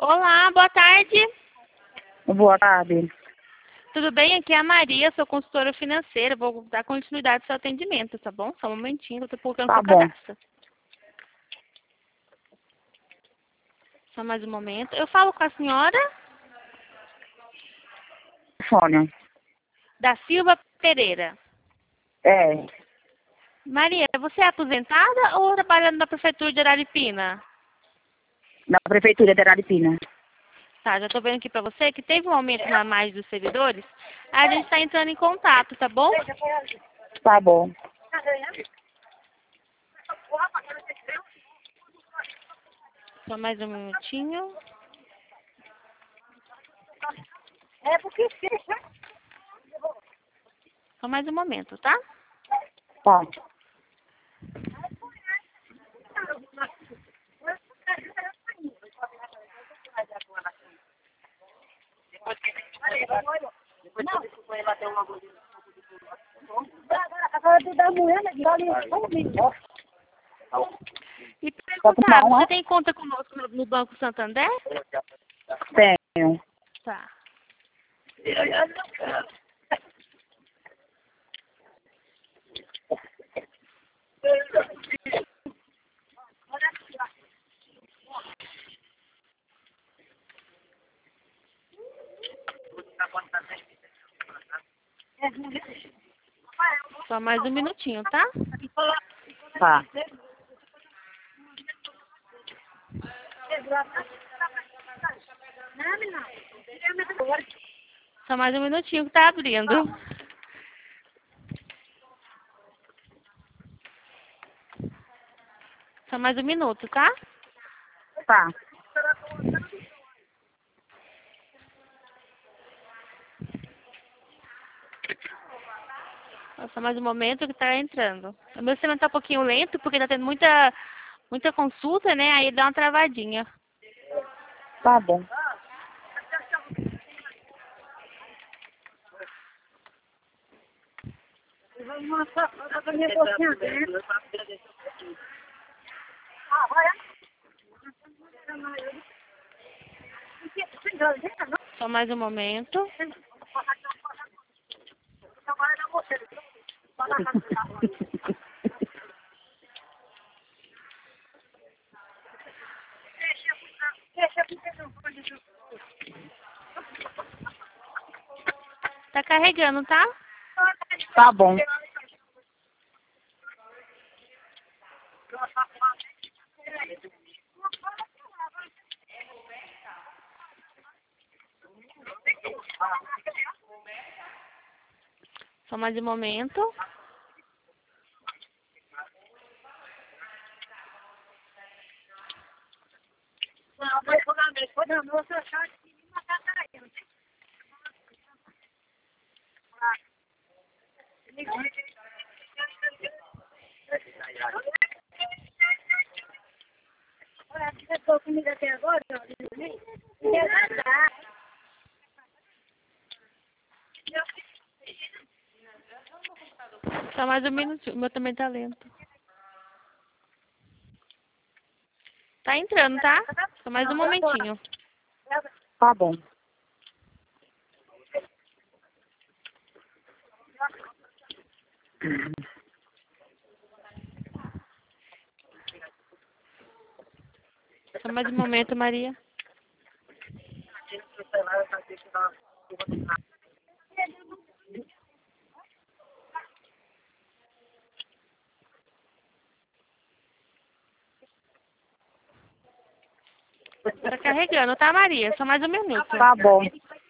Olá, boa tarde. Boa tarde. Tudo bem? Aqui é a Maria, sou consultora financeira. Vou dar continuidade ao seu atendimento, tá bom? Só um momentinho, eu tô colocando Tá seu bom. cadastro. Só mais um momento. Eu falo com a senhora Sônia. da Silva Pereira. É, Maria, você é aposentada ou trabalha na prefeitura de Araripina? na prefeitura de Araripina. Tá, já tô vendo aqui pra você que teve um aumento na margem dos servidores. A gente tá entrando em contato, tá bom? Tá bom. Só mais um minutinho. Só mais um momento, tá? Tá. E Pode perguntar, tomar uma? você tem conta conosco no Banco Santander? Tenho. Tá. Só mais um minutinho, tá? Tá. Só mais um minutinho que tá abrindo. Só mais um minuto, tá? Tá. Só mais um momento que tá entrando. O meu sistema tá um pouquinho lento, porque tá tendo muita consulta, né? Aí dá uma travadinha. Tá bom. Só mais um momento. Tá carregando, tá? Tá bom. Só mais um momento. Só mais um minutinho. O meu também tá lento. Tá entrando, tá? Só mais um momentinho. Tá bom. Só mais um momento, Maria. Tá carregando, tá, Maria? Só mais um minuto. Tá bom.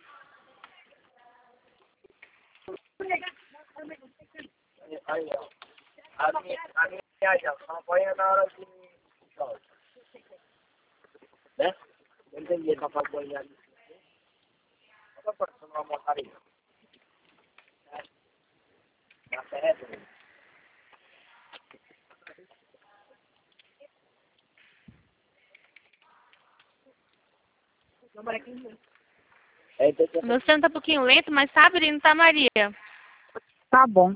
O meu sistema tá um pouquinho lento, mas tá abrindo, tá, Maria? Tá bom.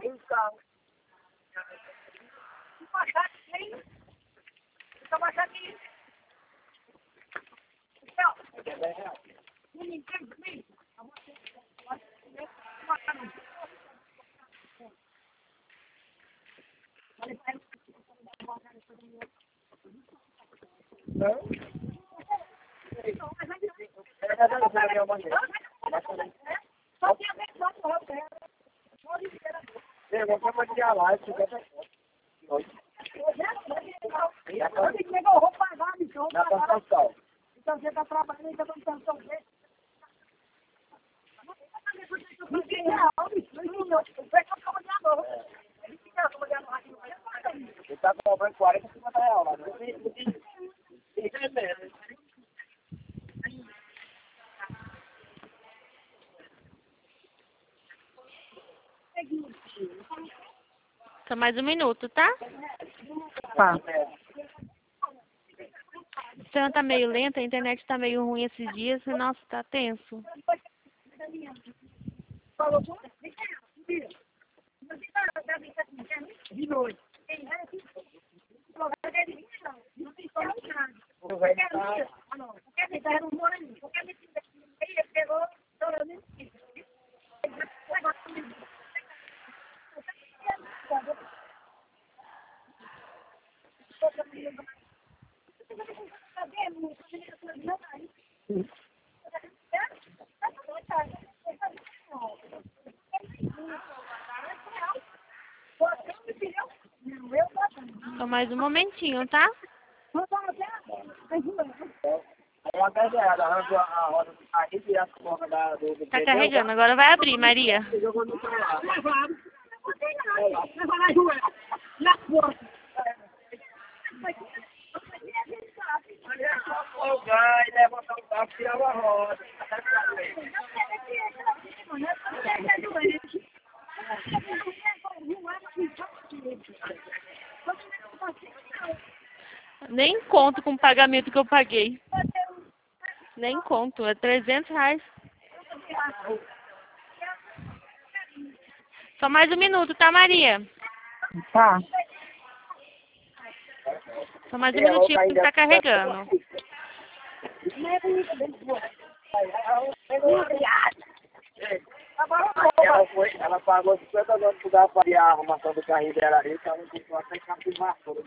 Então você está trabalhando, então vamos pensar o quê? Ele está cobrando 40, 50 reais lá. Só mais 1 minuto, tá? Tá. O sistema tá meio lento, a internet tá meio ruim esses dias, e nossa, tá tenso. De noite. Só mais um momentinho, tá? Uma beijada, arranjo a roda aqui e a porta do Tá carregando, agora vai abrir, Maria. jogou no celular. O gás, levanta o carro, tirava a roda. Nem conto com o pagamento que eu paguei. Nem conto, é 300 reais. Só mais 1 minuto, tá, Maria? Tá. Só mais 1 minutinho porque tá carregando. Ela pagou 50 anos para fazer a arrumação do carrinho dela ali, que ela não comprou até carro de vassoura.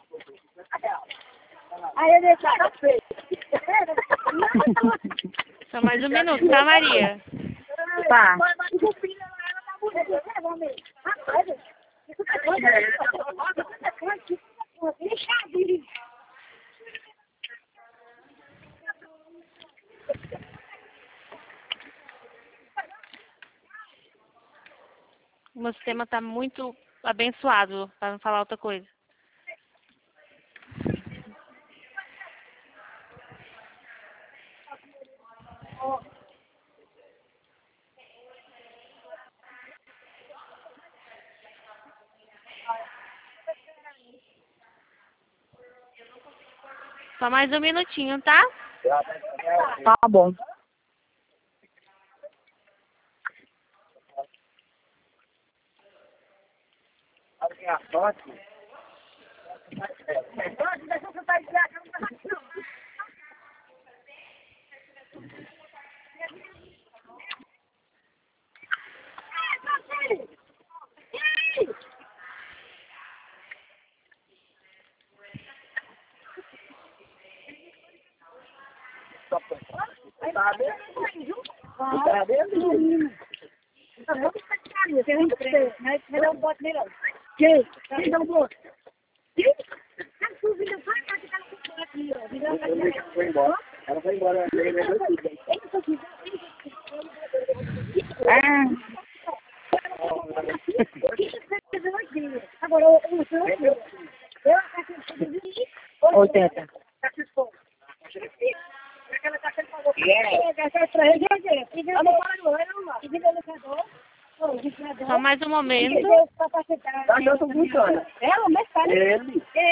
Aí ele está feio. Só mais 1 minuto, tá, Maria? Tá. O meu sistema tá muito abençoado, pra não falar outra coisa. Só mais 1 minutinho, tá? Tá bom. A minha sorte. Foi embora. Ela foi embora. Agora, 80. Só mais um momento. Ele.